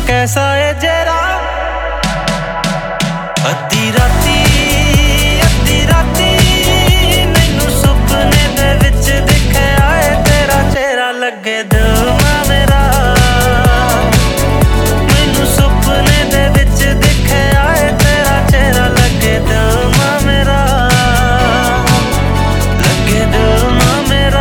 कैसा है जरा अद्धी राती मैनू सुपने दे विच दिखया है तेरा चेहरा लगे दिल ना मेरा मैनू सुपने दे विच दिखया है तेरा चेहरा लगे दिल ना मेरा लगे दिल ना मेरा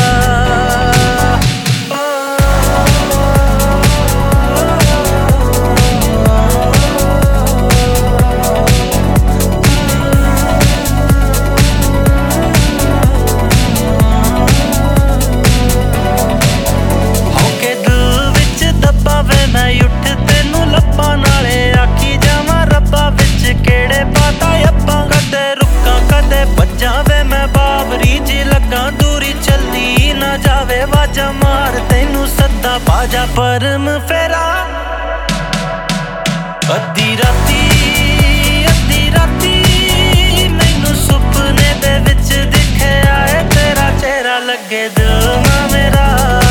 मैं उठ तेनू लब्बा नाले आखी जावां रब्बा विच केड़े पाता अब्बा कदे रुकां कदे भज्जां वे मैं बाबरी जी लगा दूरी चलदी ना जावे वाजा मार तेनू सद्दा बाजा परम फेरा अद्धी राती मैनू सुपने दे विच दिखया है तेरा चेहरा लगे दिल ना मेरा